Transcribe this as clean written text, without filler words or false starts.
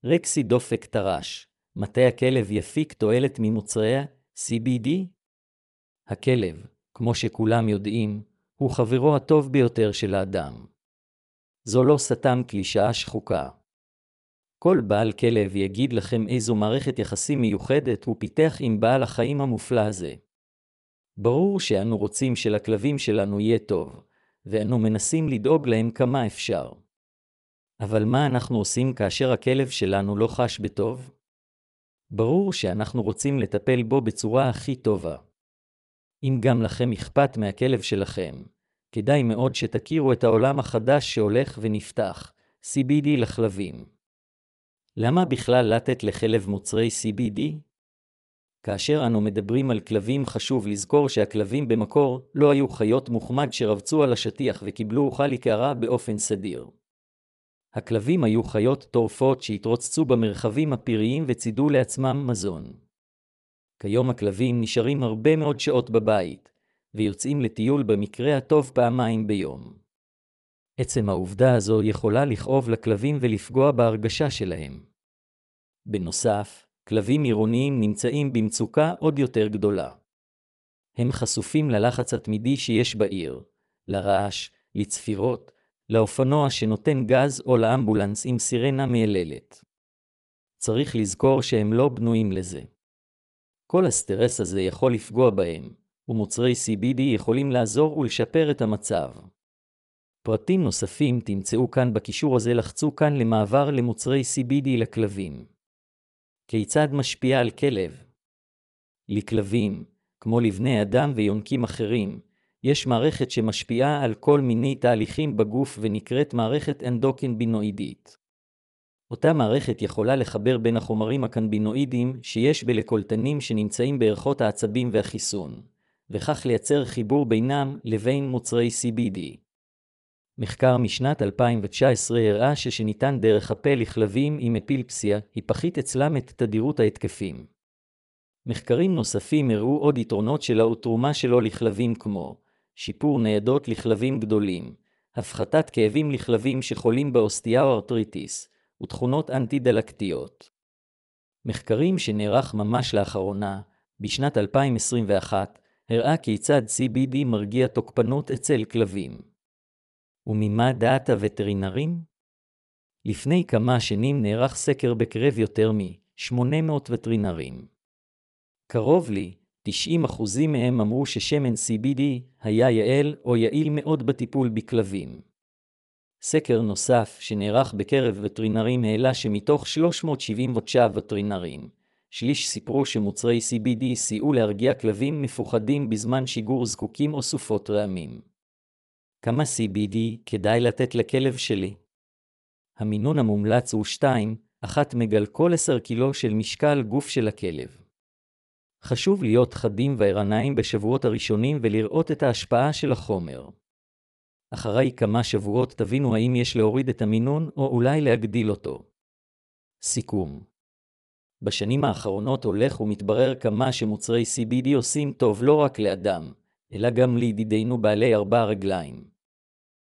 רקסי דופק טרש, מתי הכלב יפיק תועלת ממוצרי CBD? הכלב, כמו שכולם יודעים, הוא חברו הטוב ביותר של האדם. זו לא סתם קלישאה שחוקה. כל בעל כלב יגיד לכם איזו מערכת יחסים מיוחדת הוא פיתח עם בעל החיים המופלא הזה. ברור שאנו רוצים שלכלבים שלנו יהיה טוב, ואנו מנסים לדאוג להם כמה אפשר. אבל מה אנחנו עושים כאשר הכלב שלנו לא חש בטוב? ברור שאנחנו רוצים לטפל בו בצורה הכי טובה. אם גם לכם אכפת מהכלב שלכם, כדאי מאוד שתכירו את העולם החדש שהולך ונפתח, CBD לכלבים. למה בכלל לתת לכלב מוצרי CBD? כאשר אנו מדברים על כלבים חשוב לזכור שהכלבים במקור לא היו חיות מוחמד שרבצו על השטיח וקיבלו אוכל יקרה באופן סדיר. הכלבים היו חיות טורפות שהתרוצצו במרחבים הפיריים וצידו לעצמם מזון. כיום הכלבים נשארים הרבה מאוד שעות בבית, ויוצאים לטיול במקרה הטוב פעמיים ביום. עצם העובדה הזו יכולה לכאוב לכלבים ולפגוע בהרגשה שלהם. בנוסף, כלבים עירוניים נמצאים במצוקה עוד יותר גדולה. הם חשופים ללחץ התמידי שיש בעיר, לרעש, לצפירות, לאופנוע שנותן גז או לאמבולנס עם סירנה מייללת. צריך לזכור שהם לא בנויים לזה. כל הסטרס הזה יכול לפגוע בהם, ומוצרי CBD יכולים לעזור ולשפר את המצב. פרטים נוספים תמצאו כאן בקישור הזה, לחצו כאן למעבר למוצרי CBD לכלבים. כיצד משפיע על כלב? לכלבים, כמו לבני אדם ויונקים אחרים, יש מערכת שמשפיעה על כל מיני תהליכים בגוף ונקראת מערכת אנדוקנבינואידית. אותה מערכת יכולה לחבר בין החומרים הקנבינואידיים שיש בלקולטנים שנמצאים בערכות העצבים והחיסון, וכך לייצר חיבור בינם לבין מוצרי CBD. מחקר משנת 2019 הראה שניתן דרך הפה לכלבים עם אפילפסיה, הפחית אצלם את תדירות ההתקפים. מחקרים נוספים הראו עוד יתרונות שלה ותרומה שלו לכלבים כמו שיפור ניידות לכלבים גדולים, הפחתת כאבים לכלבים שחולים באוסטיאוארטריטיס, ותכונות אנטי-דלקתיות. מחקרים שנערך ממש לאחרונה, בשנת 2021, הראה כיצד CBD מרגיע תוקפנות אצל כלבים. וממה דעת הווטרינרים? לפני כמה שנים נערך סקר בקרב יותר מ-800 וטרינרים. קרוב לי, 90% מהם אמרו ששמן CBD היה יעיל או יעיל מאוד בטיפול בכלבים. סקר נוסף שנערך בקרב וטרינרים העלה שמתוך 379 וטרינרים, שליש סיפרו שמוצרי CBD סייעו להרגיע כלבים מפוחדים בזמן שיגור זקוקים או סופות רעמים. כמה CBD כדאי לתת לכלב שלי? המינון המומלץ הוא 2.1 מג כל 10 קילו של משקל גוף של הכלב. חשוב להיות חדים וערניים בשבועות הראשונים ולראות את ההשפעה של החומר. אחרי כמה שבועות תבינו האם יש להוריד את המינון או אולי להגדיל אותו. סיכום. בשנים האחרונות הולך ומתברר כמה שמוצרי CBD עושים טוב לא רק לאדם, אלא גם לידידינו בעלי 4 רגליים.